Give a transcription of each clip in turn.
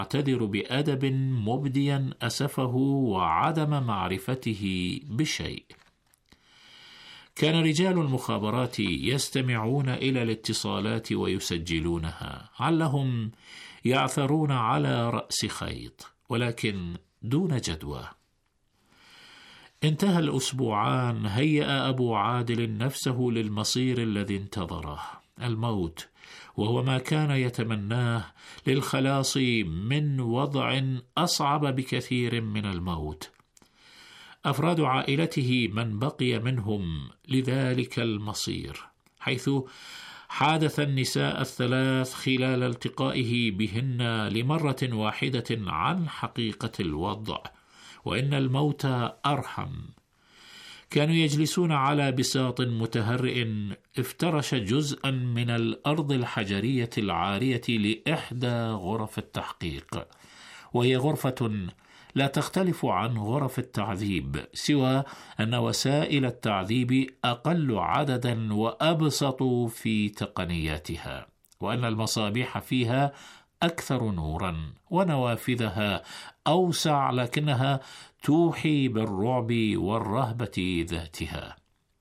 يعتذر بأدب مبديا أسفه وعدم معرفته بشيء. كان رجال المخابرات يستمعون إلى الاتصالات ويسجلونها، علهم يعثرون على رأس خيط، ولكن دون جدوى. انتهى الأسبوعان، هيأ أبو عادل نفسه للمصير الذي انتظره، الموت، وهو ما كان يتمناه للخلاص من وضع أصعب بكثير من الموت. أفراد عائلته من بقي منهم لذلك المصير، حيث حادث النساء الثلاث خلال التقائه بهن لمرة واحدة عن حقيقة الوضع، وإن الموت أرحم. كانوا يجلسون على بساط متهرئ افترش جزءا من الأرض الحجرية العارية لإحدى غرف التحقيق، وهي غرفة لا تختلف عن غرف التعذيب، سوى أن وسائل التعذيب أقل عددا وأبسط في تقنياتها، وأن المصابيح فيها أكثر نورا، ونوافذها أوسع لكنها توحي بالرعب والرهبة ذاتها.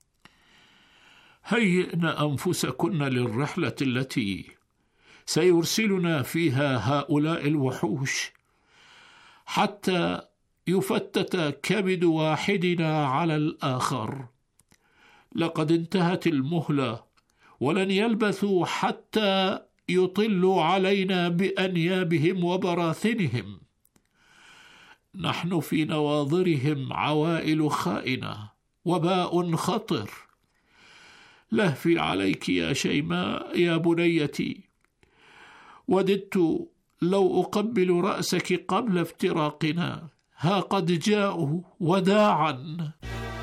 هيئن أنفسكن للرحلة التي سيرسلنا فيها هؤلاء الوحوش، حتى يفتت كبد واحدنا على الآخر. لقد انتهت المهلة، ولن يلبثوا حتى يطلوا علينا بأنيابهم وبراثنهم. نحن في نواظرهم عوائل خائنة، وباء خطر. لهفي عليك يا شيماء يا بنيتي، وددت لو أقبل رأسك قبل افتراقنا، ها قد جاءوا وداعا.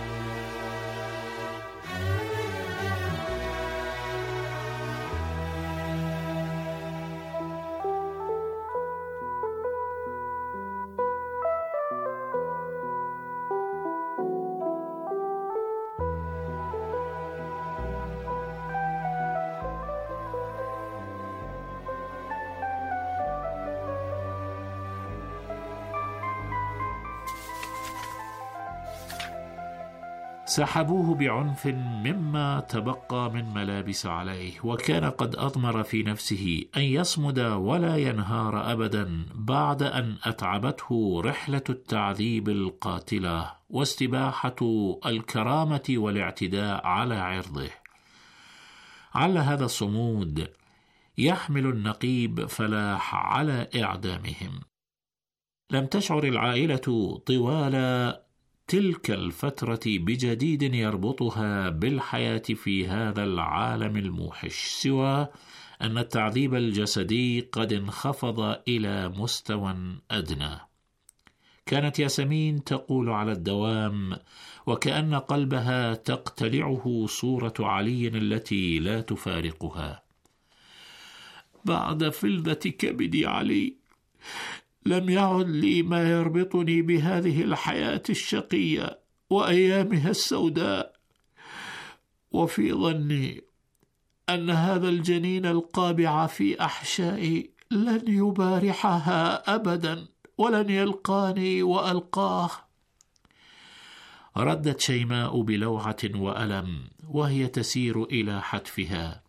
سحبوه بعنف مما تبقى من ملابس عليه، وكان قد أضمر في نفسه أن يصمد ولا ينهار أبدا بعد أن أتعبته رحلة التعذيب القاتلة واستباحة الكرامة والاعتداء على عرضه. على هذا الصمود يحمل النقيب فلاح على إعدامهم. لم تشعر العائلة طوال تلك الفترة بجديد يربطها بالحياة في هذا العالم الموحش، سوى أن التعذيب الجسدي قد انخفض إلى مستوى أدنى. كانت ياسمين تقول على الدوام، وكأن قلبها تقتلعه، صورة علي التي لا تفارقها: بعد فلذة كبدي علي لم يعد لي ما يربطني بهذه الحياة الشقية وأيامها السوداء، وفي ظني أن هذا الجنين القابع في أحشائي لن يبارحها أبدا، ولن يلقاني وألقاه. ردت شيماء بلوعة وألم وهي تسير إلى حتفها: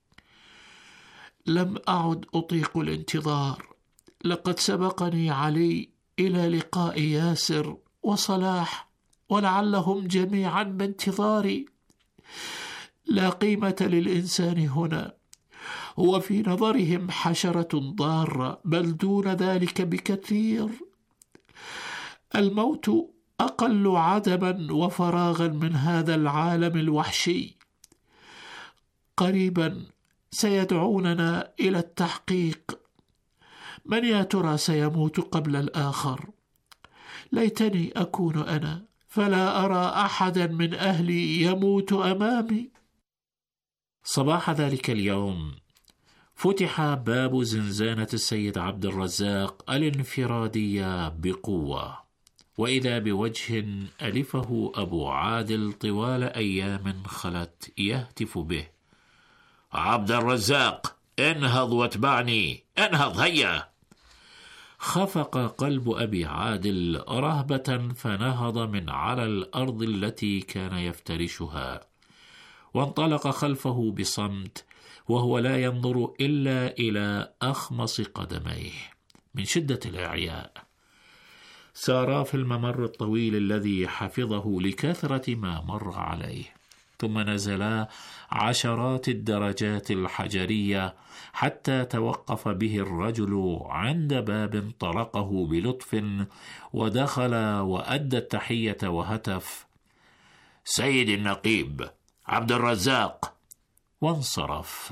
لم أعد أطيق الانتظار، لقد سبقني علي إلى لقاء ياسر وصلاح، ولعلهم جميعا بانتظاري. لا قيمة للإنسان هنا، هو في نظرهم حشرة ضارة، بل دون ذلك بكثير. الموت أقل عدما وفراغا من هذا العالم الوحشي. قريبا سيدعوننا إلى التحقيق. من يا ترى سيموت قبل الآخر؟ ليتني أكون أنا، فلا أرى أحدا من أهلي يموت أمامي. صباح ذلك اليوم فتح باب زنزانة السيد عبد الرزاق الانفرادية بقوة، وإذا بوجه ألفه أبو عادل طوال أيام خلت يهتف به: عبد الرزاق، انهض واتبعني، انهض هيا. خفق قلب أبي عادل رهبة، فنهض من على الأرض التي كان يفترشها، وانطلق خلفه بصمت، وهو لا ينظر إلا إلى أخمص قدميه من شدة الإعياء. سارا في الممر الطويل الذي حفظه لكثرة ما مر عليه، ثم نزلا عشرات الدرجات الحجرية حتى توقف به الرجل عند باب طرقه بلطف، ودخل وأدى التحية وهتف: سيد النقيب عبد الرزاق، وانصرف.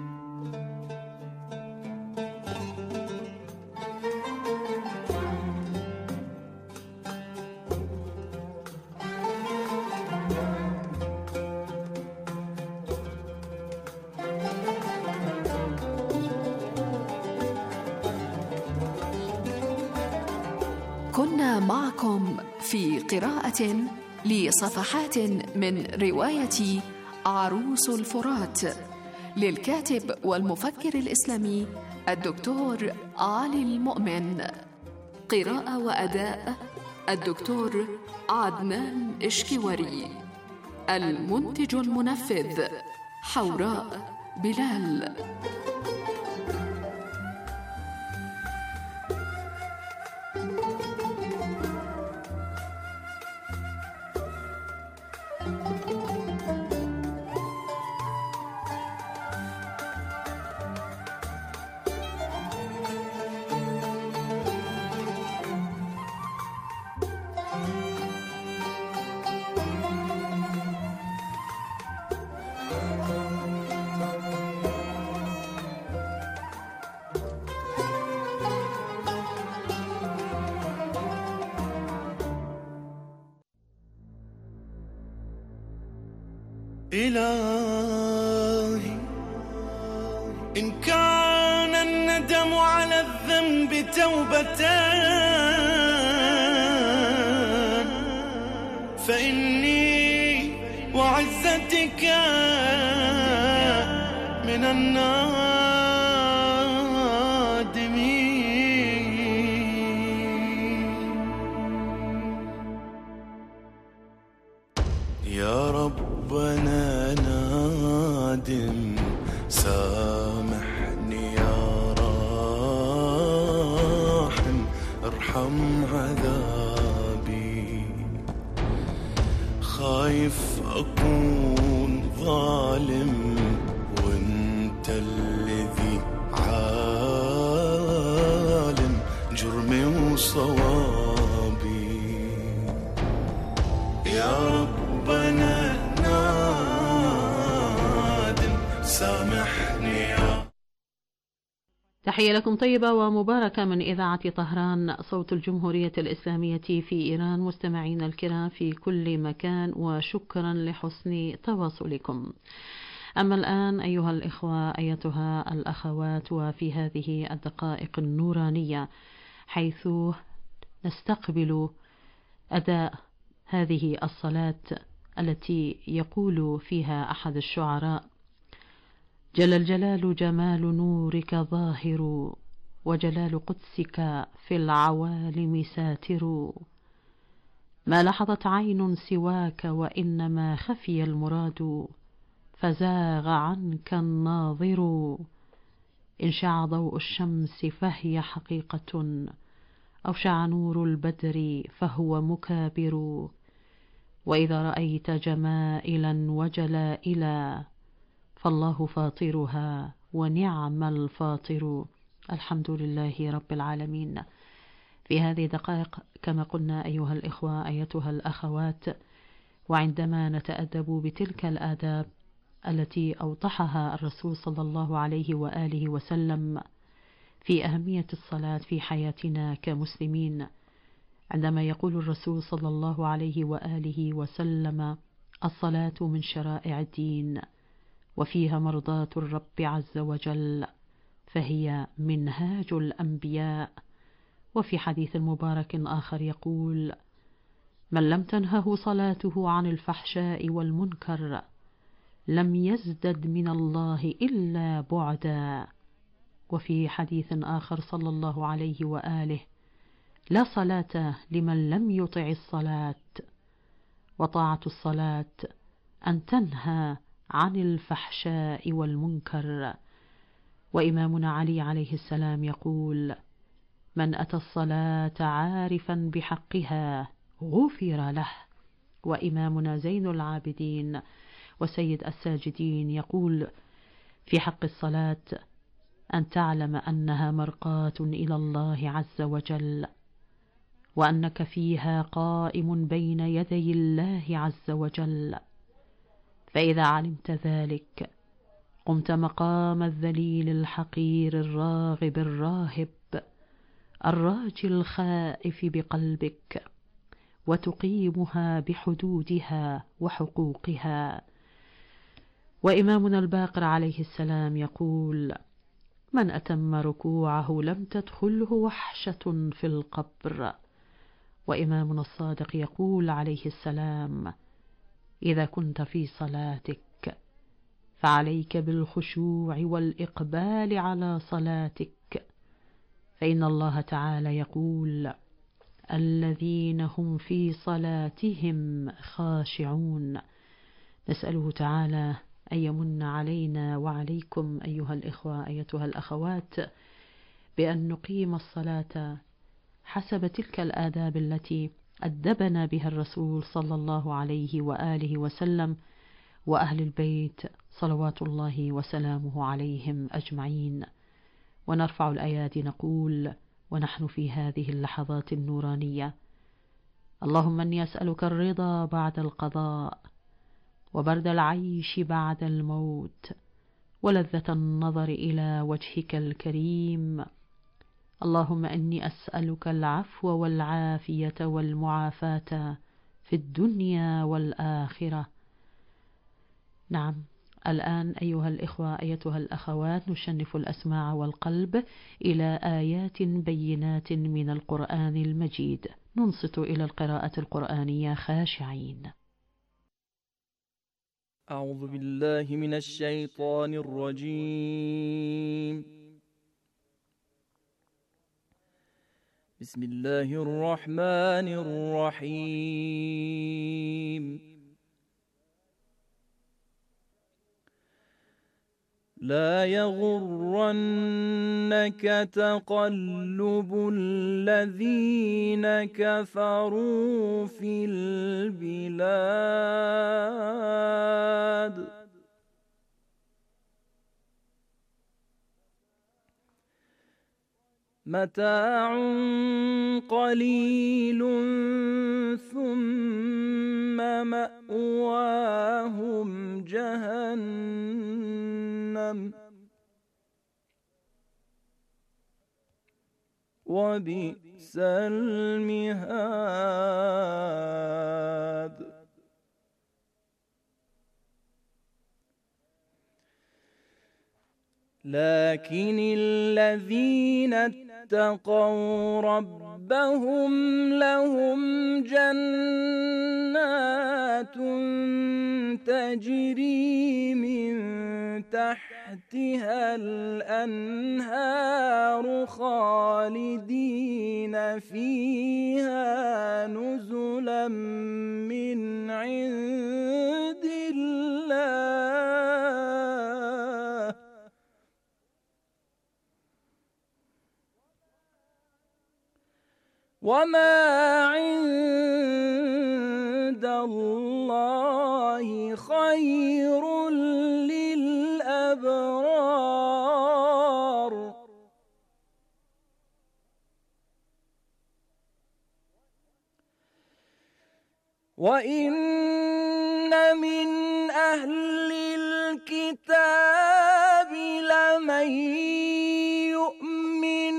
كنا معكم في قراءة لصفحات من رواية عروس الفرات للكاتب والمفكر الإسلامي الدكتور علي المؤمن. قراءة وأداء الدكتور عدنان إشكواري. المنتج المنفذ حوراء بلال. إلهي إن كان الندم على الذنب توبتان، فإني وعزتك من النادمين. يا ربنا نادم سامحني يا راحم، ارحم عذابي، خايف أكون ظالم وانت الذي عالم جرمي وصوابي. يا ربنا سامحني يا. تحية لكم طيبة ومباركة من إذاعة طهران صوت الجمهورية الإسلامية في إيران. مستمعين الكرام في كل مكان، وشكرا لحسن تواصلكم. أما الآن أيها الإخوة أيتها الأخوات، وفي هذه الدقائق النورانية حيث نستقبل أداء هذه الصلاة التي يقول فيها أحد الشعراء: جل الجلال جمال نورك ظاهر، وجلال قدسك في العوالم ساتر، ما لحظت عين سواك وإنما خفي المراد، فزاغ عنك الناظر، إن شع ضوء الشمس فهي حقيقة، أو شع نور البدر فهو مكابر، وإذا رأيت جمائلا وجلائلا فالله فاطرها ونعم الفاطر. الحمد لله رب العالمين. في هذه الدقائق كما قلنا أيها الإخوة أيتها الأخوات، وعندما نتأدب بتلك الآداب التي أوضحها الرسول صلى الله عليه وآله وسلم في أهمية الصلاة في حياتنا كمسلمين، عندما يقول الرسول صلى الله عليه وآله وسلم: الصلاة من شرائع الدين وفيها مرضاة الرب عز وجل، فهي منهاج الأنبياء. وفي حديث مبارك آخر يقول: من لم تنهه صلاته عن الفحشاء والمنكر لم يزدد من الله إلا بعدا. وفي حديث آخر صلى الله عليه وآله: لا صلاة لمن لم يطع الصلاة. وطاعة الصلاة أن تنهى عن الفحشاء والمنكر. وإمامنا علي عليه السلام يقول: من أتى الصلاة عارفا بحقها غفر له. وإمامنا زين العابدين وسيد الساجدين يقول في حق الصلاة: أن تعلم أنها مرقاة إلى الله عز وجل، وأنك فيها قائم بين يدي الله عز وجل. فإذا علمت ذلك قمت مقام الذليل الحقير الراغب الراهب الراجي الخائف بقلبك، وتقيمها بحدودها وحقوقها. وإمامنا الباقر عليه السلام يقول: من أتم ركوعه لم تدخله وحشة في القبر. وإمامنا الصادق يقول عليه السلام: إذا كنت في صلاتك فعليك بالخشوع والإقبال على صلاتك، فإن الله تعالى يقول: الذين هم في صلاتهم خاشعون. نسأله تعالى أن يمن علينا وعليكم أيها الإخوة أيتها الأخوات بأن نقيم الصلاة حسب تلك الآداب التي أدبنا بها الرسول صلى الله عليه وآله وسلم وأهل البيت صلوات الله وسلامه عليهم أجمعين. ونرفع الأيادي نقول ونحن في هذه اللحظات النورانية: اللهم إني أسألك الرضا بعد القضاء، وبرد العيش بعد الموت، ولذة النظر إلى وجهك الكريم. اللهم إني أسألك العفو والعافية والمعافاة في الدنيا والآخرة. نعم، الآن أيها الإخوة أيتها الأخوات نشنف الأسماع والقلب إلى آيات بينات من القرآن المجيد، ننصت إلى القراءة القرآنية خاشعين. أعوذ بالله من الشيطان الرجيم. بسم الله الرحمن الرحيم. لا يغرنك تقلب الذين كفروا في البلاد متاع قليل ثم مأواهم جهنم وبئس المهاد. لكن الذين اتقوا ربهم لهم جنات تجري من تحتها الأنهار خالدين فيها نزلا من عند الله وما عند الله خير للأبرار. وإن من أهل الكتاب لمن يؤمن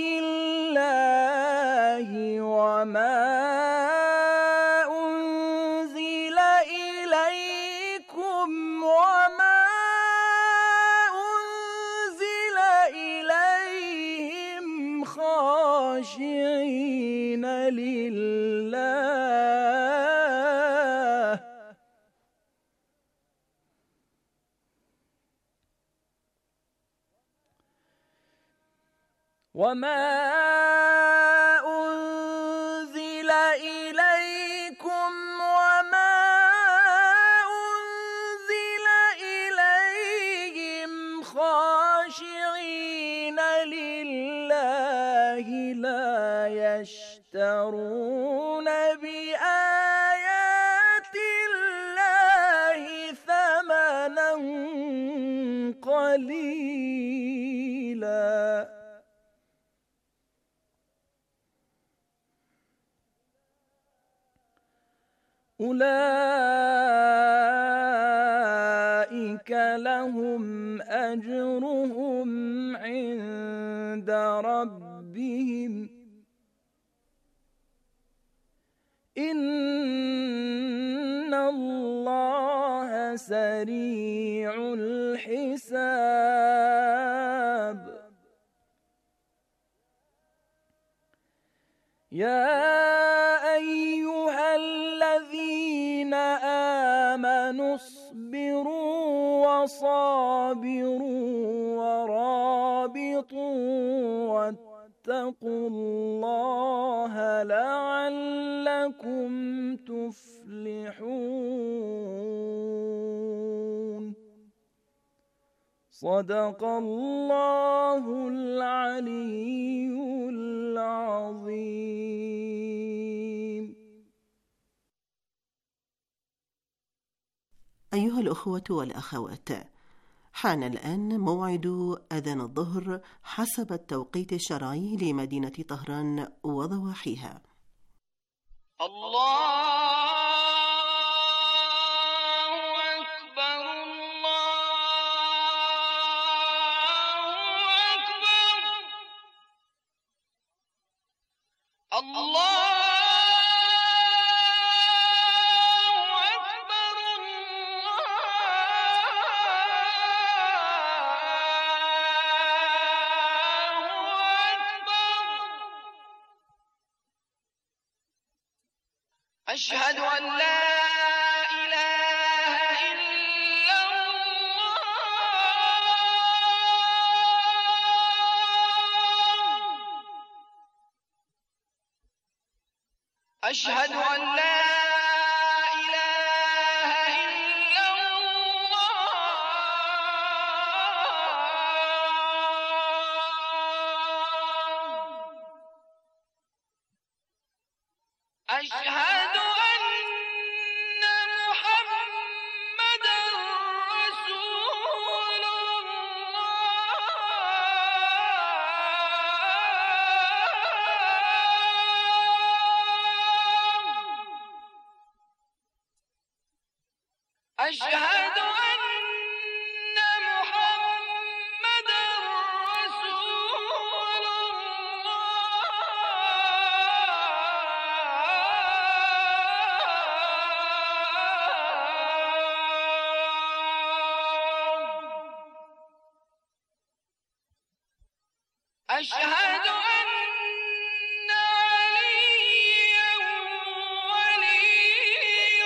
بالله وما أنزل إليكم وما أنزل إليهم خاشعين لله وما أنزل إليكم وما أنزل إليهم خاشعين لله لا يشترون بآيات الله ثمنا قليلا أولئك لهم أجرهم عند ربهم إن الله سريع الحساب يا أيها الذين آمنوا اصبروا وصابروا ورابطوا واتقوا الله لعلكم تفلحون صدق الله العلي العظيم. أيها الأخوة والأخوات، حان الآن موعد أذان الظهر حسب التوقيت الشرعي لمدينة طهران وضواحيها. الله أشهد أن لا إله إلا الله أشهد أن لا إله إلا الله أشهد أن محمدًا رسول الله أشهد أن محمدًا رسول أشهد أن عليا ولي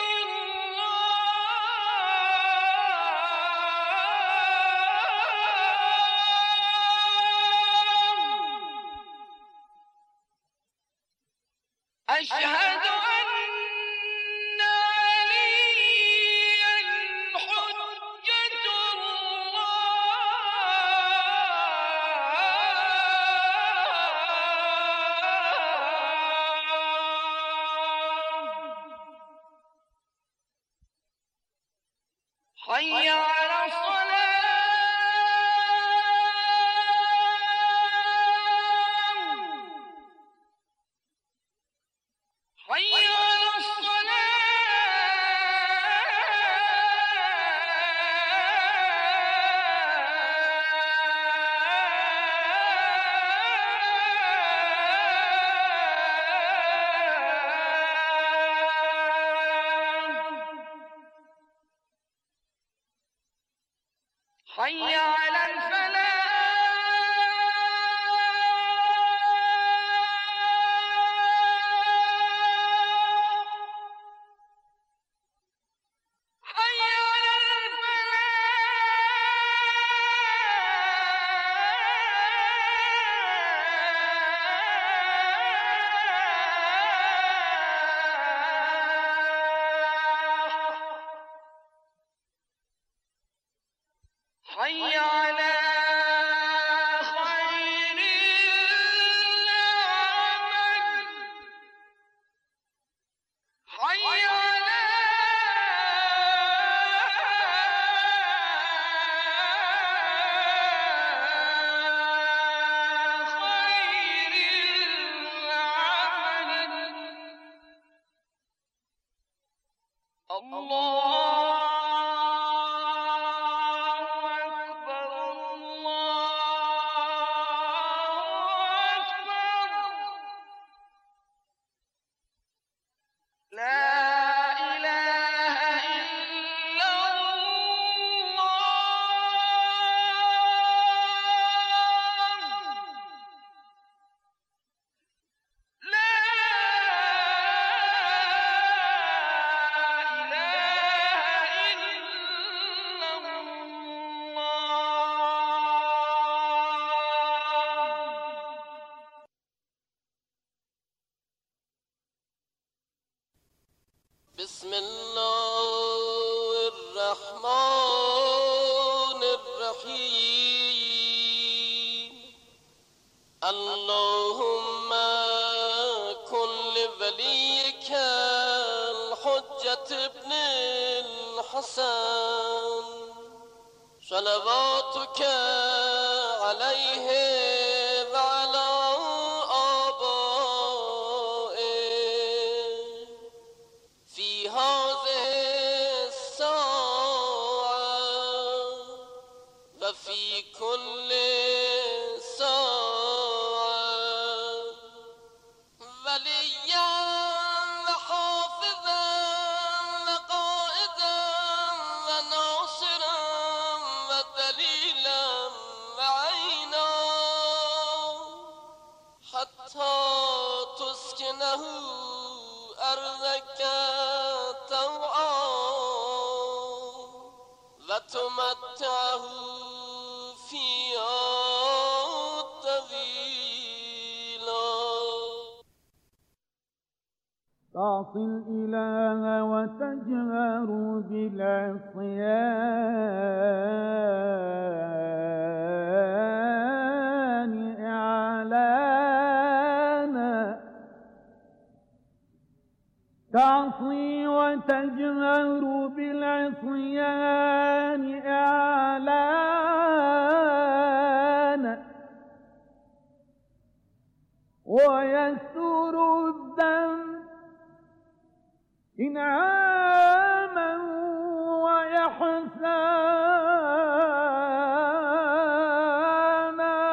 الله أشهد أن عليا حجة الله حي على الصلاة بسم الله الرحمن الرحيم. اللهم كن لوليك الحجة ابن الحسن صلواتك عليه وعلى آبائه في هذه الساعة وفي كل ساعة وليا وحافظا وقائدا وناصرا ودليلا وعينا حتى تسكنه أرضك طوعا وتمتعه فيها طويلا. تعصي الإله وتجهر بالعصيان إعلانا. تعصي وتجهر بالعصيان إعلانا ويستر الذنب إنعاما وإحسانا.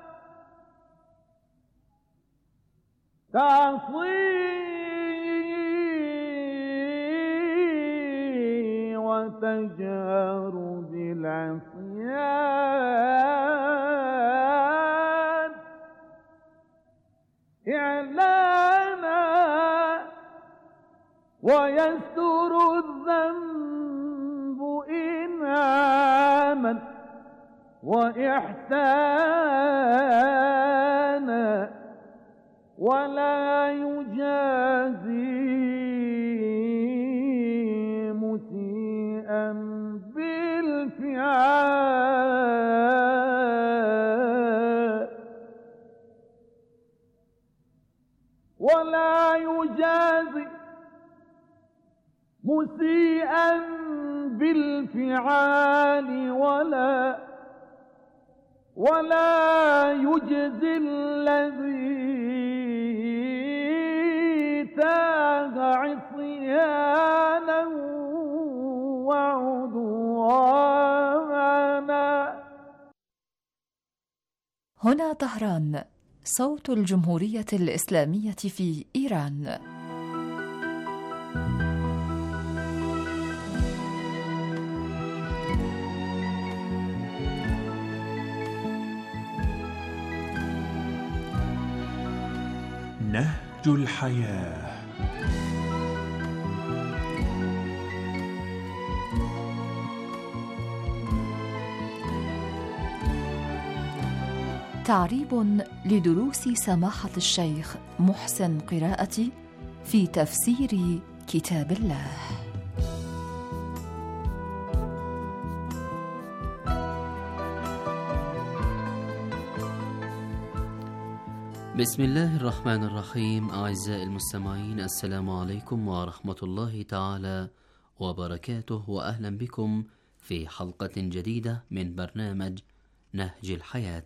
تعصي وتجهر بالعصيان إعلانا ويستر الذنب إنعاما وإحسانا ولا يجازي مسيئا بالفعال ولا يجازي مسيئا بالفعال ولا يجزي الذي تاه عصيانا وعدوانا. هنا طهران، صوت الجمهورية الإسلامية في إيران. نهج الحياة. تعريب لدروس سماحة الشيخ محسن قراءتي في تفسير كتاب الله. بسم الله الرحمن الرحيم. أعزائي المستمعين، السلام عليكم ورحمة الله تعالى وبركاته، وأهلا بكم في حلقة جديدة من برنامج نهج الحياة.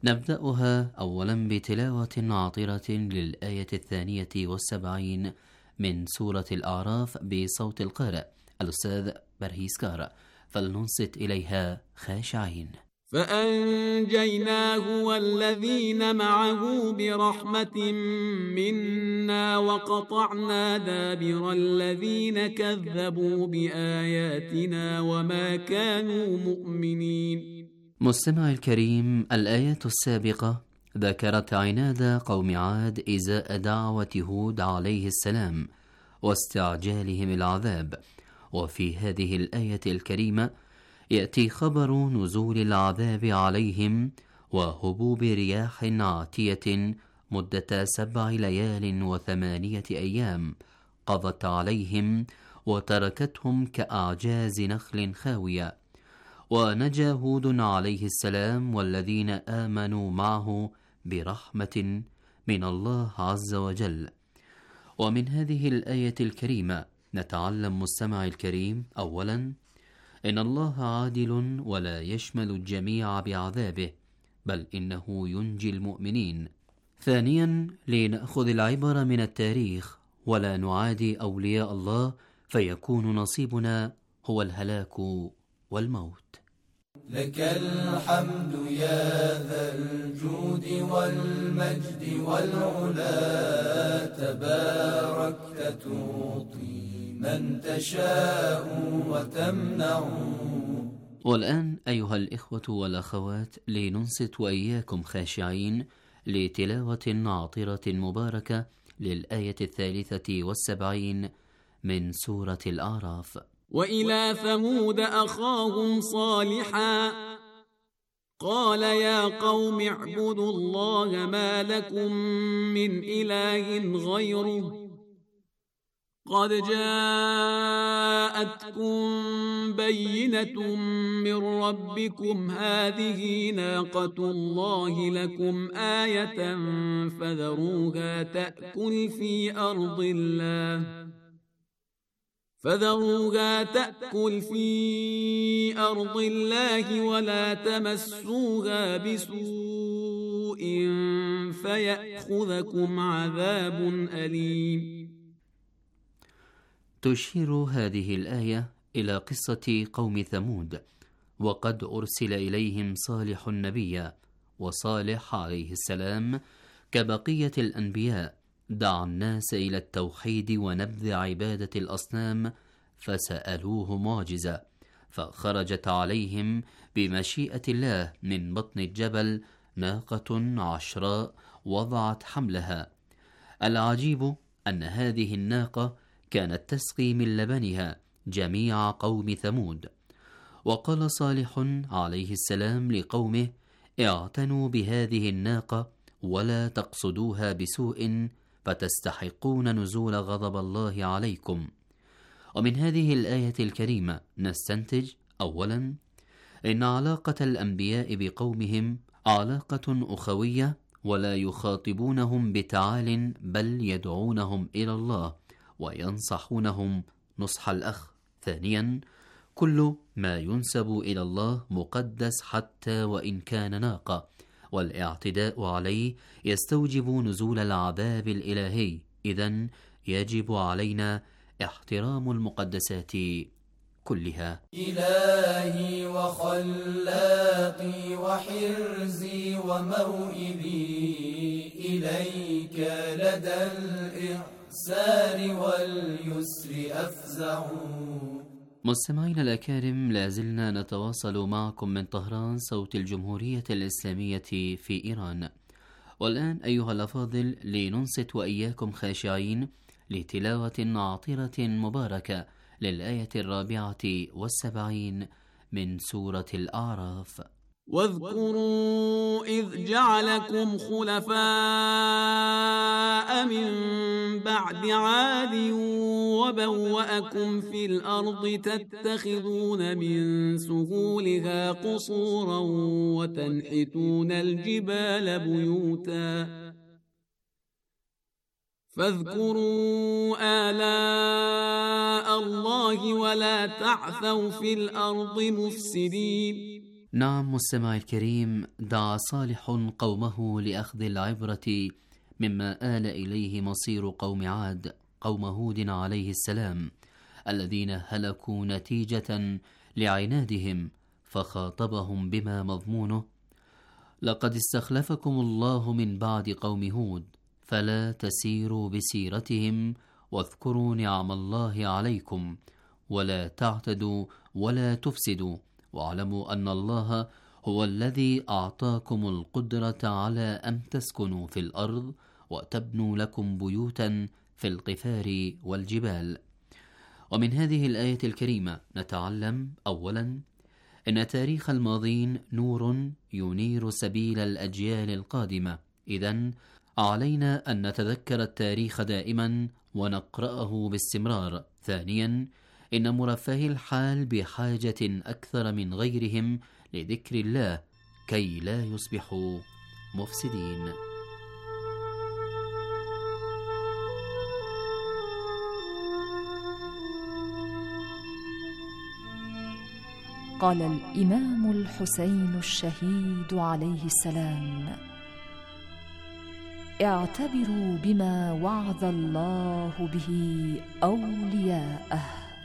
نبدأها أولا بتلاوة عطرة للآية 72 من سورة الأعراف بصوت القارئ الأستاذ برهيس كار، فلننصت إليها خاشعين. فأنجيناه والذين معه برحمة منا وقطعنا دابر الذين كذبوا بآياتنا وما كانوا مؤمنين. مستمع الكريم، الآيات السابقة ذكرت عناد قوم عاد إزاء دعوة هود عليه السلام واستعجالهم العذاب، وفي هذه الآية الكريمة يأتي خبر نزول العذاب عليهم وهبوب رياح عاتية مدة 7 ليال و8 أيام قضت عليهم وتركتهم كأعجاز نخل خاوية. ونجا هود عليه السلام والذين آمنوا معه برحمة من الله عز وجل. ومن هذه الآية الكريمة نتعلم مستمع الكريم: أولا، إن الله عادل ولا يشمل الجميع بعذابه، بل إنه ينجي المؤمنين. ثانيا، لنأخذ العبر من التاريخ ولا نعادي أولياء الله فيكون نصيبنا هو الهلاك والموت. لك الحمد يا ذا الجود والمجد والعلا، تباركت تعطي من تشاء وتمنع. والآن أيها الإخوة والأخوات، لننصت وإياكم خاشعين لتلاوة عطرة مباركة للآية 73 من سورة الأعراف. وإلى ثمود أخاهم صالحا قال يا قوم اعبدوا الله ما لكم من إله غيره قد جاءتكم بينة من ربكم هذه ناقة الله لكم آية فذروها تأكل في أرض الله ولا تمسوها بسوء فيأخذكم عذاب أليم. تشير هذه الآية إلى قصة قوم ثمود، وقد أرسل إليهم صالح النبي، وصالح عليه السلام كبقية الأنبياء دعا الناس إلى التوحيد ونبذ عبادة الأصنام، فسألوه معجزة، فخرجت عليهم بمشيئة الله من بطن الجبل ناقة عشراء وضعت حملها. العجيب أن هذه الناقة كانت تسقي من لبنها جميع قوم ثمود. وقال صالح عليه السلام لقومه: اعتنوا بهذه الناقة ولا تقصدوها بسوء فتستحقون نزول غضب الله عليكم. ومن هذه الآية الكريمة نستنتج: أولا، إن علاقة الأنبياء بقومهم علاقة أخوية ولا يخاطبونهم بتعال، بل يدعونهم إلى الله وينصحونهم نصح الأخ. ثانيا، كل ما ينسب إلى الله مقدس حتى وإن كان ناقة، والاعتداء عليه يستوجب نزول العذاب الإلهي. إذن يجب علينا احترام المقدسات كلها. إلهي وخلاقي وحرزي وموئلي، إليك لدى الإحسان واليسر أفزع. مستمعينا الأكارم، لازلنا نتواصل معكم من طهران، صوت الجمهورية الإسلامية في إيران. والآن أيها الأفاضل، لننصت وإياكم خاشعين لتلاوة عطرة مباركة للآية 74 من سورة الأعراف. واذكروا إذ جعلكم خلفاء من بعد عاد وبوأكم في الأرض تتخذون من سهولها قصورا وتنحتون الجبال بيوتا فاذكروا آلاء الله ولا تعثوا في الأرض مفسدين. نعم مستمع الكريم، دعا صالح قومه لأخذ العبرة مما آل إليه مصير قوم عاد، قوم هود عليه السلام الذين هلكوا نتيجة لعنادهم، فخاطبهم بما مضمونه: لقد استخلفكم الله من بعد قوم هود، فلا تسيروا بسيرتهم، واذكروا نعم الله عليكم، ولا تعتدوا ولا تفسدوا، واعلموا أن الله هو الذي أعطاكم القدرة على أن تسكنوا في الأرض وتبنوا لكم بيوتا في القفار والجبال. ومن هذه الآية الكريمة نتعلم أولا إن تاريخ الماضين نور ينير سبيل الأجيال القادمة، إذن علينا أن نتذكر التاريخ دائما ونقرأه باستمرار. ثانيا إن مرفهي الحال بحاجة أكثر من غيرهم لذكر الله كي لا يصبحوا مفسدين. قال الإمام الحسين الشهيد عليه السلام: اعتبروا بما وعظ الله به أولياءه.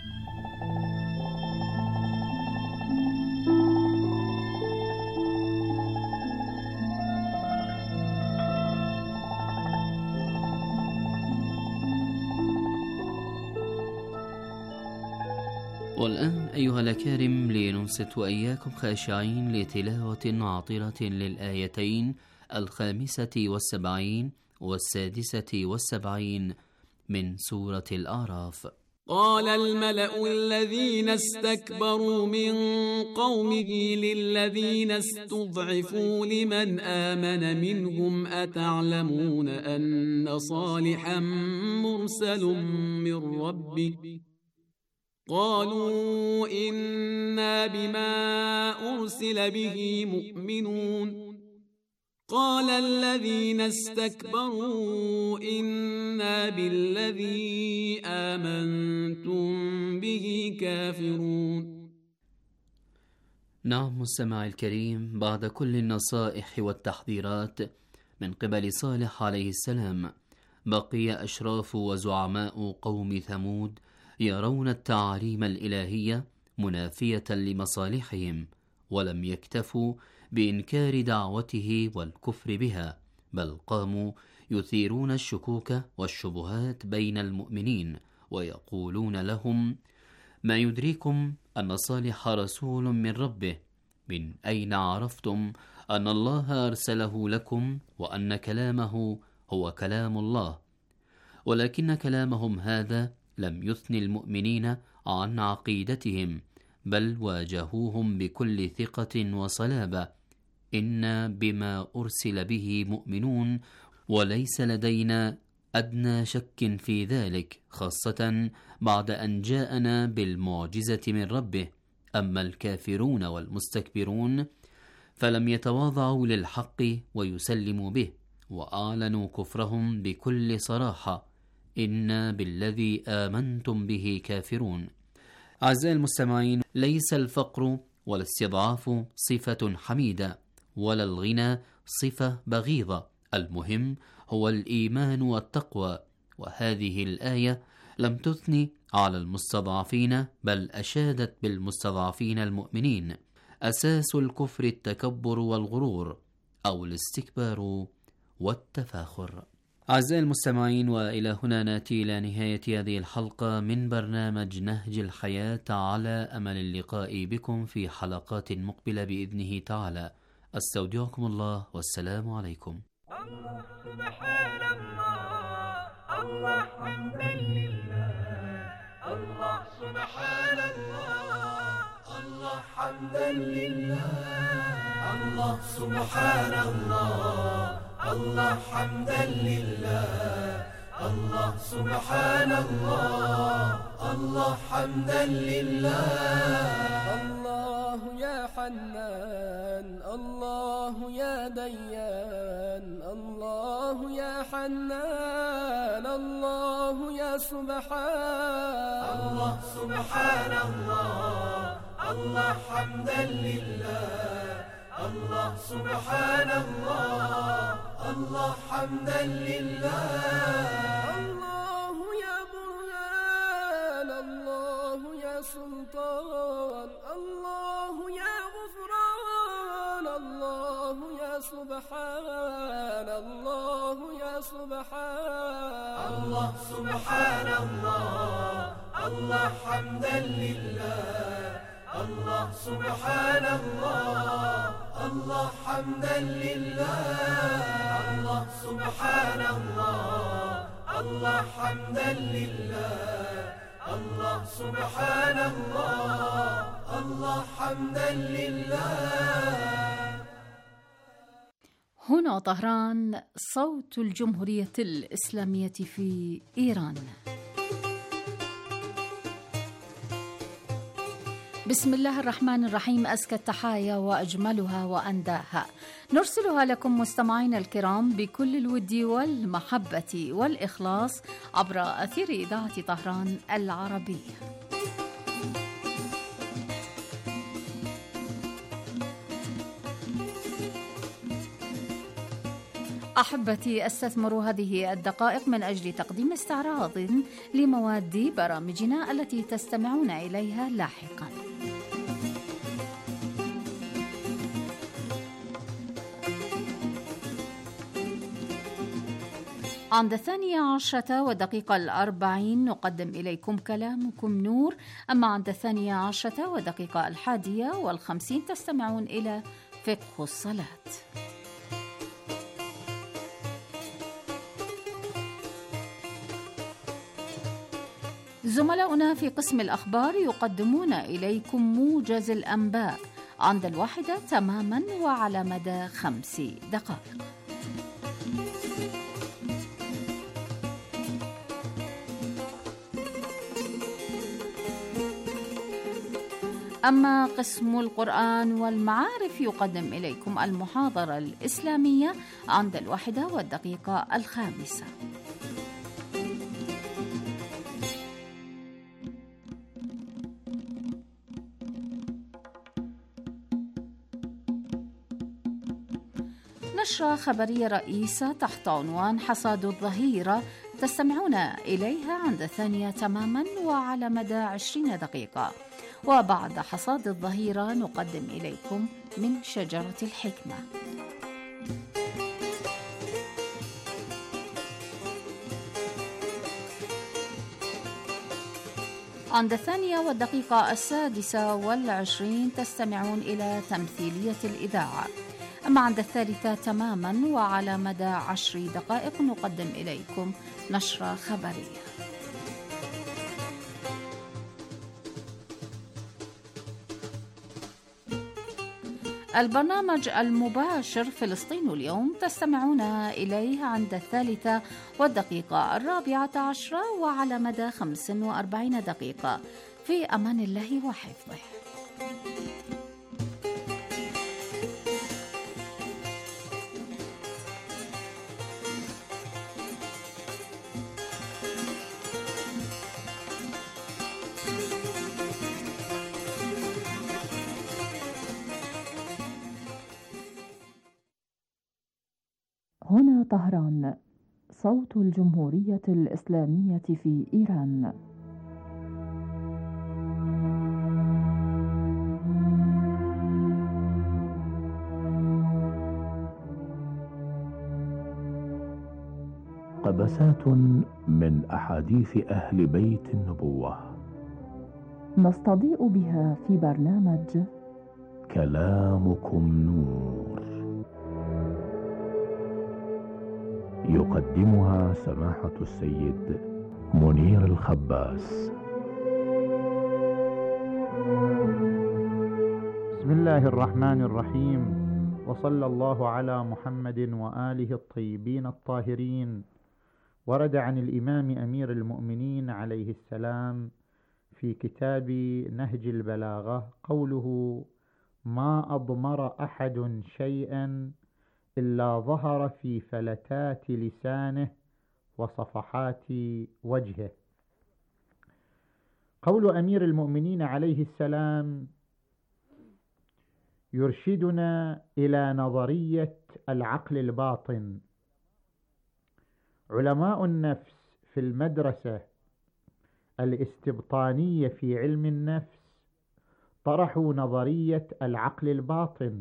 والآن أيها الأكارم لننصت وإياكم خاشعين لتلاوة عاطرة للآيتين 75 و76 من سورة الأعراف. قال الملأ الذين استكبروا من قومه للذين استضعفوا لمن آمن منهم أتعلمون أن صالحا مرسل من ربه؟ قالوا إنا بما أرسل به مؤمنون. قال الذين استكبروا إنا بالذي آمنتم به كافرون. نعم مستمع الكريم، بعد كل النصائح والتحذيرات من قبل صالح عليه السلام، بقي أشراف وزعماء قوم ثمود يرون التعاليم الإلهية منافية لمصالحهم، ولم يكتفوا بإنكار دعوته والكفر بها، بل قاموا يثيرون الشكوك والشبهات بين المؤمنين، ويقولون لهم: ما يدريكم أن صالح رسول من ربه؟ من أين عرفتم أن الله أرسله لكم وأن كلامه هو كلام الله؟ ولكن كلامهم هذا لم يثن المؤمنين عن عقيدتهم، بل واجهوهم بكل ثقة وصلابة: إنا بما أرسل به مؤمنون، وليس لدينا أدنى شك في ذلك، خاصة بعد أن جاءنا بالمعجزة من ربه. أما الكافرون والمستكبرون فلم يتواضعوا للحق ويسلموا به، وأعلنوا كفرهم بكل صراحة: إنا بالذي آمنتم به كافرون. أعزائي المستمعين، ليس الفقر ولا الاستضعاف صفة حميدة، ولا الغنى صفة بغيضة، المهم هو الإيمان والتقوى. وهذه الآية لم تثني على المستضعفين، بل أشادت بالمستضعفين المؤمنين. أساس الكفر التكبر والغرور، أو الاستكبار والتفاخر. أعزائي المستمعين، وإلى هنا نأتي إلى نهاية هذه الحلقة من برنامج نهج الحياة، على أمل اللقاء بكم في حلقات مقبلة بإذنه تعالى. أستودعكم الله، والسلام عليكم. الله سبحان الله، الله حمدا لله، الله سبحان الله، الله حمدا لله، الله سبحان الله، الله حمدا لله، الله سبحان الله، الله حمدا لله. الله يا حنان، الله يا ديان، الله يا حنان، الله يا سبحان، الله سبحان الله، الله حمدا لله، الله سبحان الله، الله حمدا لله. الله يا الله سبحان الله، الله حمدا لله، الله سبحان الله، الله حمدا لله، الله سبحان الله، الله حمدا لله، الله سبحان الله، الله حمدا لله. هنا طهران، صوت الجمهورية الإسلامية في إيران. بسم الله الرحمن الرحيم، أزكى التحايا وأجملها وأنداها نرسلها لكم مستمعينا الكرام بكل الود والمحبة والإخلاص عبر أثير إذاعة طهران العربية. أحبتي، أستثمر هذه الدقائق من أجل تقديم استعراض لمواد برامجنا التي تستمعون إليها لاحقاً. عند 12:40 نقدم إليكم كلامكم نور، أما عند 12:51 تستمعون إلى فقه الصلاة. زملاؤنا في قسم الأخبار يقدمون إليكم موجز الأنباء عند 1 تماما وعلى مدى 5 دقائق. أما قسم القرآن والمعارف يقدم إليكم المحاضرة الإسلامية عند 1:05. نشرة خبرية رئيسة تحت عنوان حصاد الظهيرة تستمعون إليها عند 2 تماما وعلى مدى 20 دقيقة. وبعد حصاد الظهيرة نقدم إليكم من شجرة الحكمة. عند 2:26 تستمعون إلى تمثيلية الإذاعة. أما عند 3 تماما وعلى مدى 10 دقائق نقدم إليكم نشرة خبرية. البرنامج المباشر فلسطين اليوم تستمعون إليه عند 3:14 وعلى مدى 45 دقيقة. في أمان الله وحفظه. هنا طهران، صوت الجمهورية الإسلامية في إيران. قبسات من أحاديث أهل بيت النبوة نستضيء بها في برنامج كلامكم نور، يقدمها سماحة السيد منير الخباس. بسم الله الرحمن الرحيم، وصلى الله على محمد وآله الطيبين الطاهرين. ورد عن الإمام أمير المؤمنين عليه السلام في كتاب نهج البلاغة قوله: ما أضمر أحد شيئا إلا ظهر في فلتات لسانه وصفحات وجهه. قول أمير المؤمنين عليه السلام يرشدنا إلى نظرية العقل الباطن. علماء النفس في المدرسة الاستبطانية في علم النفس طرحوا نظرية العقل الباطن،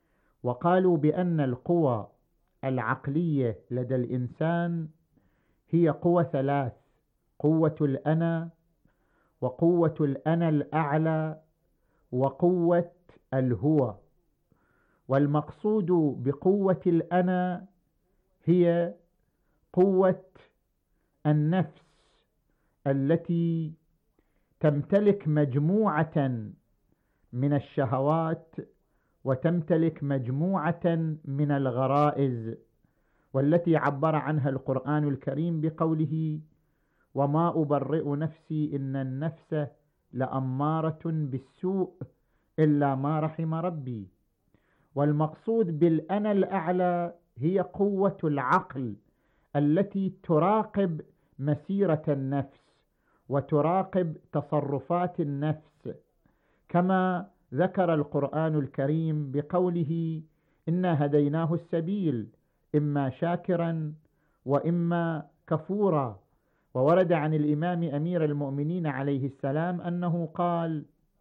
وقالوا بأن القوى العقلية لدى الإنسان هي قوة ثلاث: قوة الأنا، وقوة الأنا الأعلى، وقوة الهو. والمقصود بقوة الأنا هي قوة النفس التي تمتلك مجموعة من الشهوات وتمتلك مجموعة من الغرائز، والتي عبر عنها القرآن الكريم بقوله: وما أبرئ نفسي إن النفس لأمارة بالسوء إلا ما رحم ربي. والمقصود بالأنا الأعلى هي قوة العقل التي تراقب مسيرة النفس وتراقب تصرفات النفس، كما ذكر القرآن الكريم بقوله: إنا هديناه السبيل إما شاكرا وإما كفورا. وورد عن الإمام أمير المؤمنين عليه السلام أنه قال: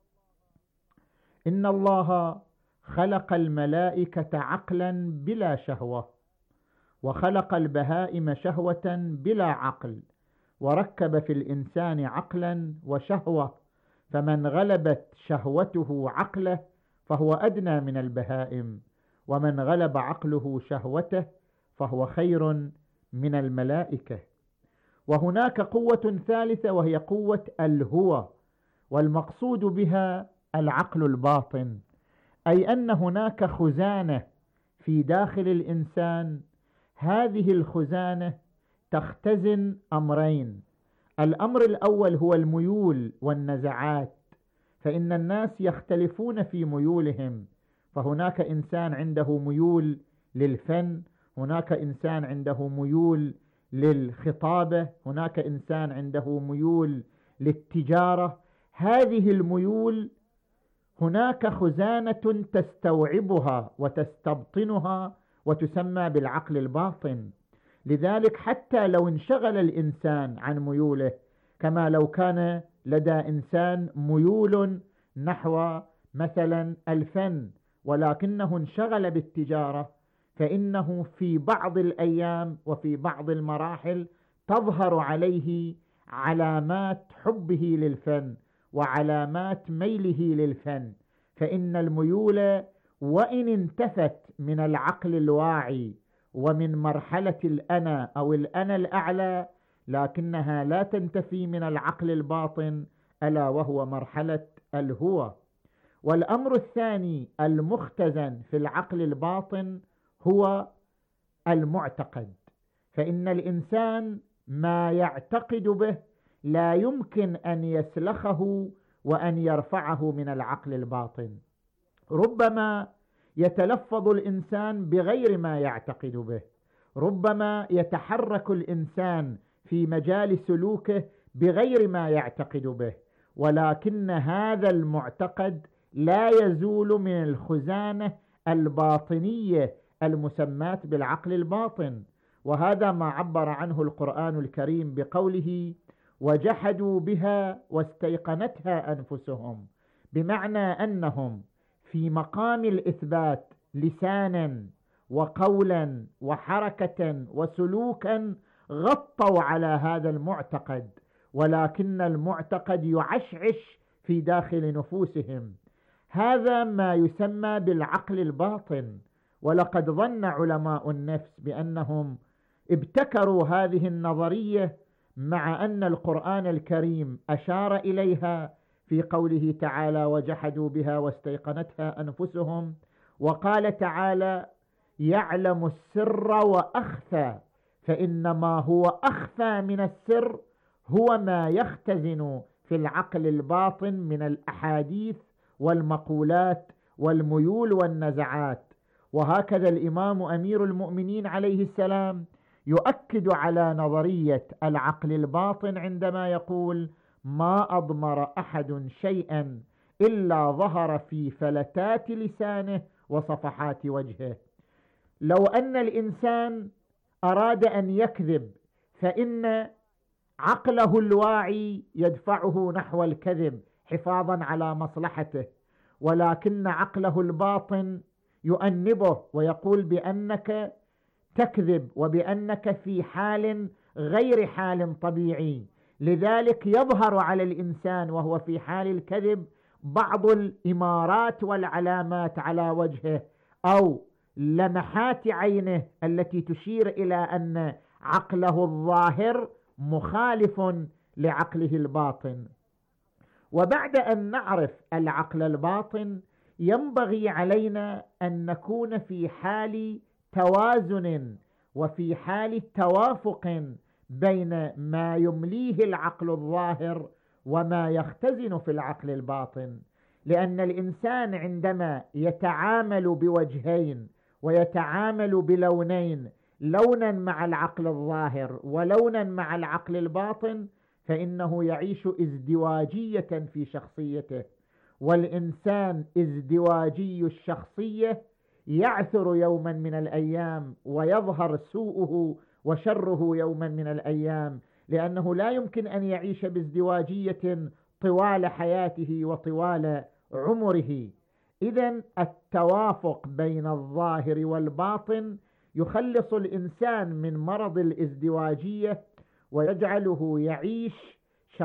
إن الله خلق الملائكة عقلا بلا شهوة، وخلق البهائم شهوة بلا عقل، وركب في الإنسان عقلا وشهوة، فمن غلبت شهوته عقله فهو أدنى من البهائم، ومن غلب عقله شهوته فهو خير من الملائكة. وهناك قوة ثالثة وهي قوة الهوى، والمقصود بها العقل الباطن، أي أن هناك خزانة في داخل الإنسان. هذه الخزانة تختزن أمرين: الأمر الأول هو الميول والنزعات، فإن الناس يختلفون في ميولهم، فهناك إنسان عنده ميول للفن، هناك إنسان عنده ميول للخطابة، هناك إنسان عنده ميول للتجارة. هذه الميول هناك خزانة تستوعبها وتستبطنها وتسمى بالعقل الباطن. لذلك حتى لو انشغل الإنسان عن ميوله، كما لو كان لدى إنسان ميول نحو مثلا الفن ولكنه انشغل بالتجارة، فإنه في بعض الأيام وفي بعض المراحل تظهر عليه علامات حبه للفن وعلامات ميله للفن. فإن الميول وإن انتفت من العقل الواعي ومن مرحلة الأنا أو الأنا الأعلى، لكنها لا تنتفي من العقل الباطن، ألا وهو مرحلة الهوى. والأمر الثاني المختزن في العقل الباطن هو المعتقد، فإن الإنسان ما يعتقد به لا يمكن أن يسلخه وأن يرفعه من العقل الباطن. ربما يتلفظ الإنسان بغير ما يعتقد به، ربما يتحرك الإنسان في مجال سلوكه بغير ما يعتقد به، ولكن هذا المعتقد لا يزول من الخزانة الباطنية المسماة بالعقل الباطن. وهذا ما عبر عنه القرآن الكريم بقوله: وجحدوا بها واستيقنتها أنفسهم، بمعنى أنهم في مقام الإثبات لسانا وقولا وحركة وسلوكا غطوا على هذا المعتقد، ولكن المعتقد يعشعش في داخل نفوسهم. هذا ما يسمى بالعقل الباطن. ولقد ظن علماء النفس بأنهم ابتكروا هذه النظرية، مع أن القرآن الكريم أشار إليها في قوله تعالى: وجحدوا بها واستيقنتها أنفسهم. وقال تعالى: يعلم السر وأخفى، فإنما هو أخفى من السر هو ما يختزن في العقل الباطن من الأحاديث والمقولات والميول والنزعات. وهكذا الإمام أمير المؤمنين عليه السلام يؤكد على نظرية العقل الباطن عندما يقول: ما أضمر أحد شيئا إلا ظهر في فلتات لسانه وصفحات وجهه. لو أن الإنسان أراد أن يكذب فإن عقله الواعي يدفعه نحو الكذب حفاظا على مصلحته، ولكن عقله الباطن يؤنبه ويقول بأنك تكذب وبأنك في حال غير حال طبيعي. لذلك يظهر على الإنسان وهو في حال الكذب بعض الإمارات والعلامات على وجهه أو لمحات عينه التي تشير إلى أن عقله الظاهر مخالف لعقله الباطن. وبعد أن نعرف العقل الباطن ينبغي علينا أن نكون في حال توازن وفي حال توافق بين ما يمليه العقل الظاهر وما يختزن في العقل الباطن. لأن الإنسان عندما يتعامل بوجهين ويتعامل بلونين، لونا مع العقل الظاهر ولونا مع العقل الباطن، فإنه يعيش ازدواجية في شخصيته. والإنسان ازدواجي الشخصية يعثر يوما من الأيام ويظهر سوءه وشره يوما من الأيام، لأنه لا يمكن أن يعيش بازدواجية طوال حياته وطوال عمره. إذن التوافق بين الظاهر والباطن يخلص الإنسان من مرض الازدواجية ويجعله يعيش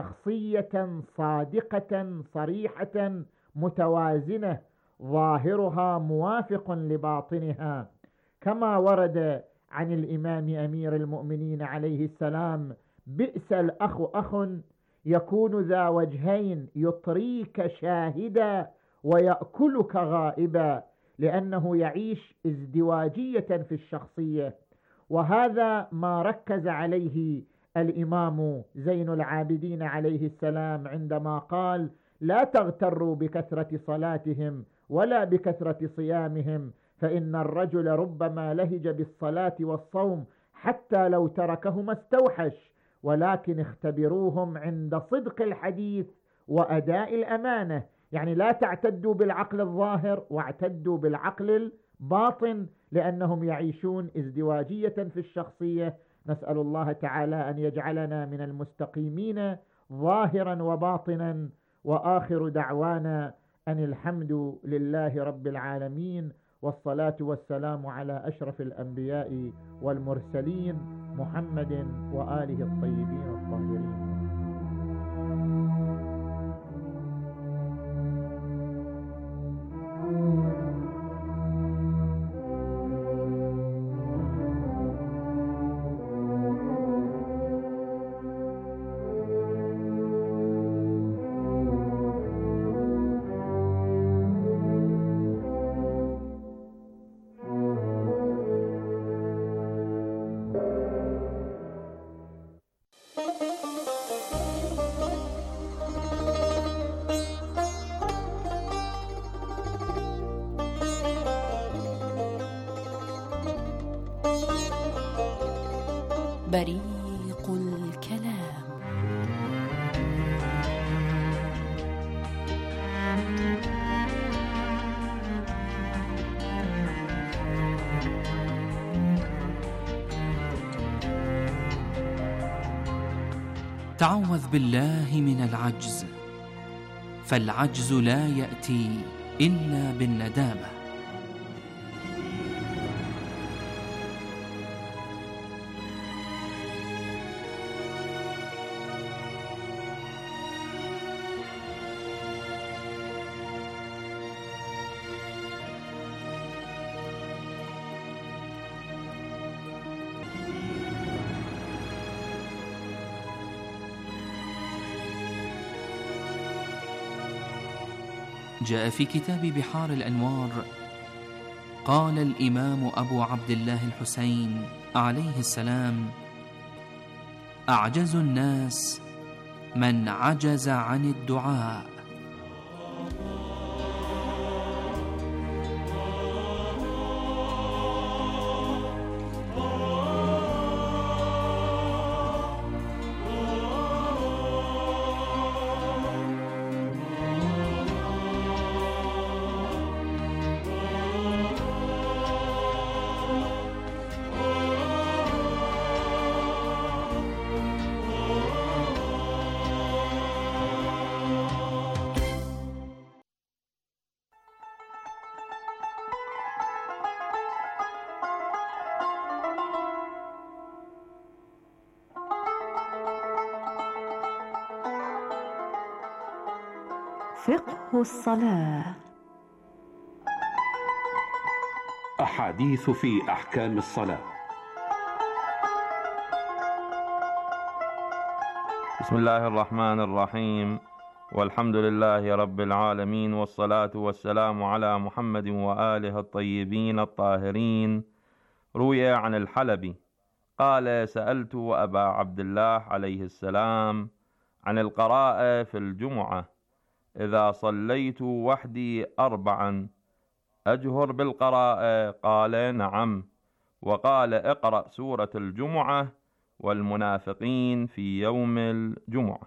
شخصية صادقة صريحة متوازنة ظاهرها موافق لباطنها، كما ورد عن الإمام أمير المؤمنين عليه السلام: بئس الأخ أخ يكون ذا وجهين يطريك شاهدا ويأكلك غائبا، لأنه يعيش ازدواجية في الشخصية. وهذا ما ركز عليه الإمام زين العابدين عليه السلام عندما قال: لا تغتروا بكثرة صلاتهم ولا بكثرة صيامهم، فإن الرجل ربما لهج بالصلاة والصوم حتى لو تركهما استوحش، ولكن اختبروهم عند صدق الحديث وأداء الأمانة. يعني لا تعتدوا بالعقل الظاهر واعتدوا بالعقل الباطن، لأنهم يعيشون ازدواجية في الشخصية. نسأل الله تعالى أن يجعلنا من المستقيمين ظاهرا وباطنا. وآخر دعوانا أن الحمد لله رب العالمين، والصلاة والسلام على أشرف الأنبياء والمرسلين محمد وآله الطيبين الطاهرين. بريق الكلام. تعوذ بالله من العجز، فالعجز لا يأتي إلا بالندامة. جاء في كتاب بحار الأنوار: قال الإمام أبو عبد الله الحسين عليه السلام: أعجز الناس من عجز عن الدعاء. فقه الصلاة. أحاديث في أحكام الصلاة. بسم الله الرحمن الرحيم، والحمد لله رب العالمين، والصلاة والسلام على محمد وآله الطيبين الطاهرين. روي عن الحلبي قال: سألت أبا عبد الله عليه السلام عن القراءة في الجمعة: إذا صليت وحدي 4 أجهر بالقراءة؟ قال: نعم. وقال: اقرأ سورة الجمعة والمنافقين في يوم الجمعة.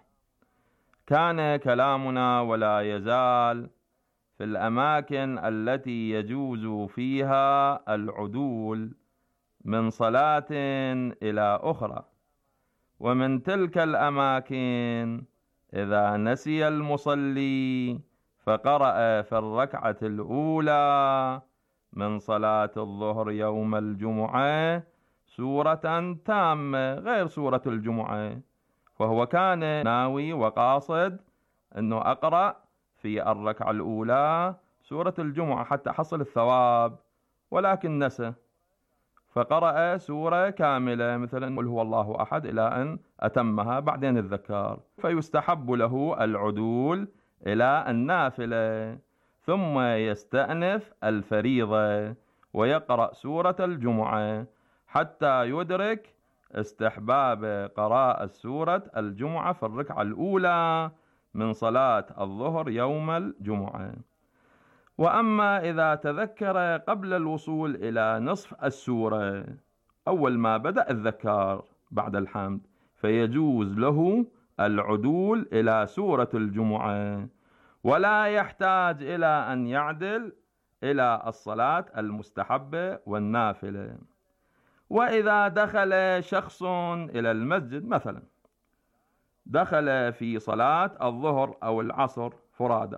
كان كلامنا ولا يزال في الأماكن التي يجوز فيها العدول من صلاة إلى أخرى، ومن تلك الأماكن إذا نسي المصلي فقرأ في الركعة الأولى من صلاة الظهر يوم الجمعة سورة تامة غير سورة الجمعة، فهو كان ناوي وقاصد أنه أقرأ في الركعة الأولى سورة الجمعة حتى حصل الثواب، ولكن نسى فقرأ سورة كاملة مثلا قل هو الله أحد إلى أن أتمها، بعدين الذكر، فيستحب له العدول إلى النافلة، ثم يستأنف الفريضة ويقرأ سورة الجمعة حتى يدرك استحباب قراءة سورة الجمعة في الركعة الأولى من صلاة الظهر يوم الجمعة. وأما إذا تذكر قبل الوصول إلى نصف السورة أول ما بدأ الذكر بعد الحمد، فيجوز له العدول إلى سورة الجمعة، ولا يحتاج إلى أن يعدل إلى الصلاة المستحبة والنافلة. وإذا دخل شخص إلى المسجد مثلا، دخل في صلاة الظهر أو العصر فرادى،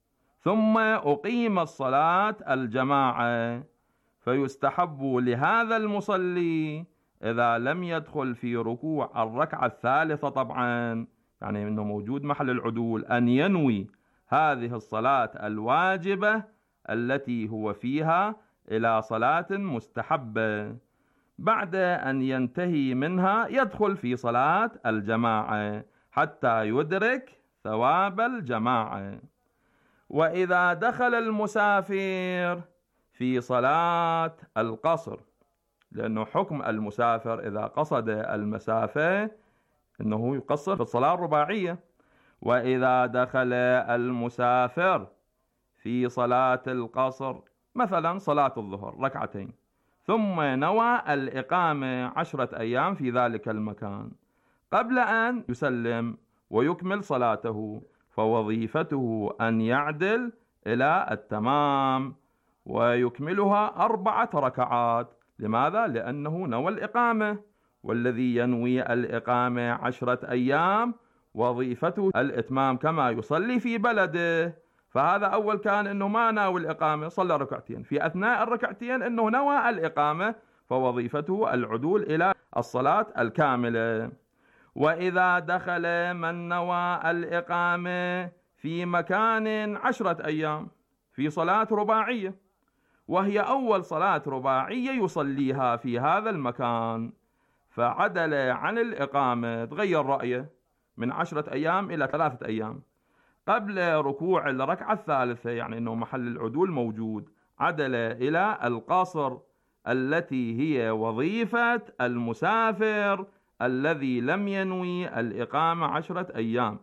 ثم أقيم الصلاة الجماعة، فيستحب لهذا المصلي إذا لم يدخل في ركوع الركعة الثالثة طبعا، يعني أنه موجود محل العدول، أن ينوي هذه الصلاة الواجبة التي هو فيها إلى صلاة مستحبة، بعد أن ينتهي منها يدخل في صلاة الجماعة حتى يدرك ثواب الجماعة. وإذا دخل المسافر في صلاة القصر، لأنه حكم المسافر إذا قصد المسافة أنه يقصر في الصلاة الرباعية، وإذا دخل المسافر في صلاة القصر مثلا صلاة الظهر 2 ثم نوى الإقامة 10 أيام في ذلك المكان قبل أن يسلم ويكمل صلاته، فوظيفته أن يعدل إلى التمام ويكملها 4 ركعات. لماذا؟ لأنه نوى الإقامة، والذي ينوي الإقامة 10 أيام وظيفته الإتمام كما يصلي في بلده. فهذا أول كان أنه ما ناوي الإقامة، صلى 2 في أثناء 2 أنه نوى الإقامة، فوظيفته العدول إلى الصلاة الكاملة. وإذا دخل من نوى الإقامة في مكان 10 أيام في صلاة رباعية، وهي أول صلاة رباعية يصليها في هذا المكان، فعدل عن الإقامة، تغير رأيه من 10 أيام إلى 3 أيام قبل ركوع الركعة الثالثة، يعني أنه محل العدول موجود، عدل إلى القصر التي هي وظيفة المسافر الذي لم ينوي الإقامة 10 أيام.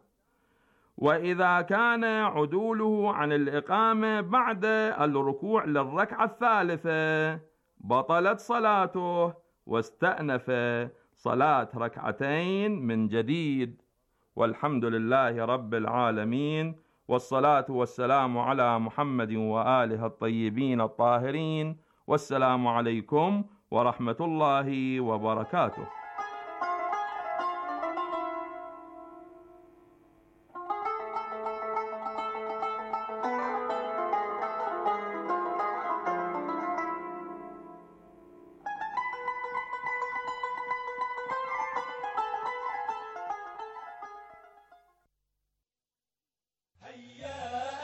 وإذا كان عدوله عن الإقامة بعد الركوع للركعة الثالثة بطلت صلاته واستأنف صلاة 2 من جديد. والحمد لله رب العالمين، والصلاة والسلام على محمد وآله الطيبين الطاهرين، والسلام عليكم ورحمة الله وبركاته. هيا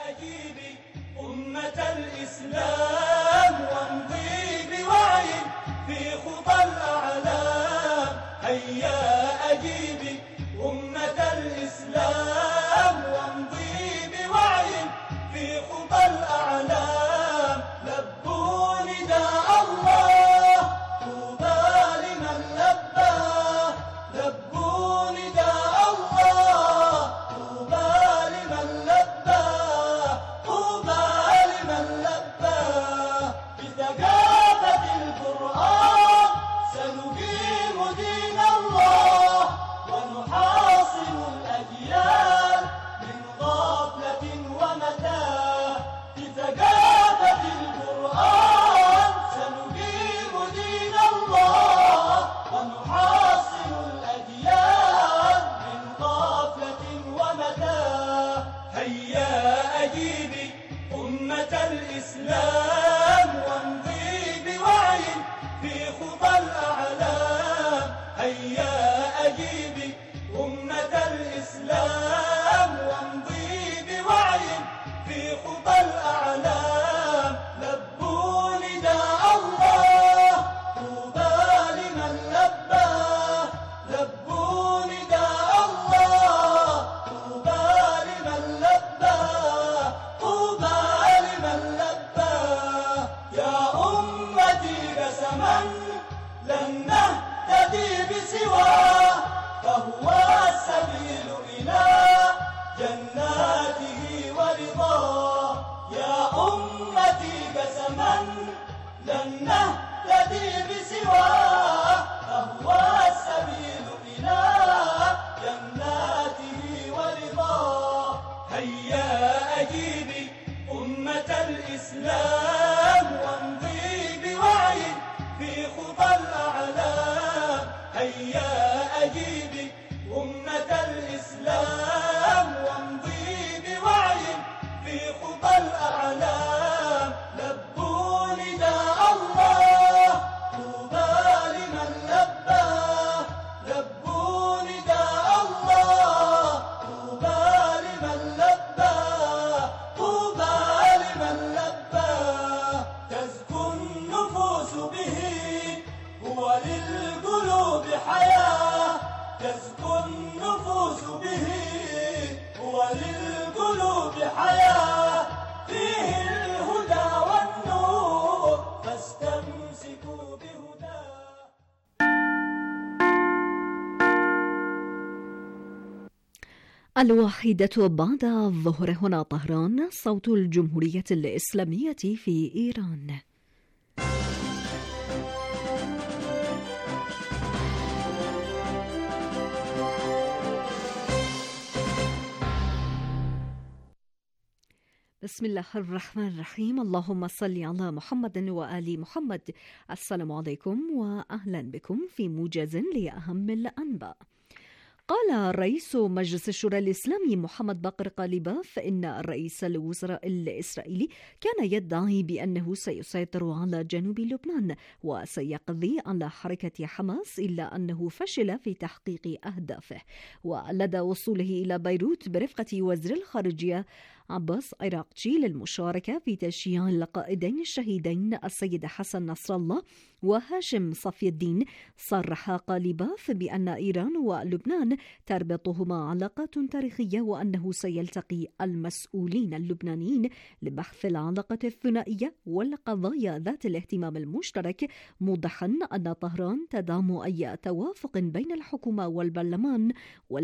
الإسلام وامضي بوعي في خطى الأعلام. لبوا نداء الله طوبى لمن لباه. لبوا نداء الله طوبى لمن لباه. طوبى لمن لباه. يا أمتي قسما لن نهتدي بسواه، فهو السبيل إلى جناته ورضاه. يا أمتي قسما لن نهتدي بسواه، فهو السبيل إلى جناته ورضاه. هيا أجيبي أمة الإسلام وامضي بوعي في خطى الأعلام. هيا أجيبي أمة الإسلام وامضي بوعي في خطى الأعلام. لبوا نداء الله طوبى لمن لباه. لبوا نداء الله طوبى لمن لباه. طوبى لمن لباه. تزكو النفوس به هو للقلوب حياة. تزكو النفوس به هو للقلوب حياة. فيه الهدى والنور فاستمسكوا بهداه. الواحدة بعد الظهر، هنا طهران، صوت الجمهورية الإسلامية في إيران. بسم الله الرحمن الرحيم. اللهم صل على محمد وآل محمد. السلام عليكم وأهلا بكم في موجز لأهم الأنباء. قال رئيس مجلس الشورى الإسلامي محمد باقر قالباف إن رئيس الوزراء الإسرائيلي كان يدعي بأنه سيسيطر على جنوب لبنان وسيقضي على حركة حماس، إلا أنه فشل في تحقيق أهدافه. ولدى وصوله إلى بيروت برفقة وزير الخارجية عباس عراقجي للمشاركة في تشييع القائدين الشهيدين السيد حسن نصر الله وهاشم صفي الدين، صرح قالباف بأن إيران ولبنان تربطهما علاقات تاريخية، وأنه سيلتقي المسؤولين اللبنانيين لبحث العلاقة الثنائية والقضايا ذات الاهتمام المشترك، موضحا أن طهران تدعم أي توافق بين الحكومة والبرلمان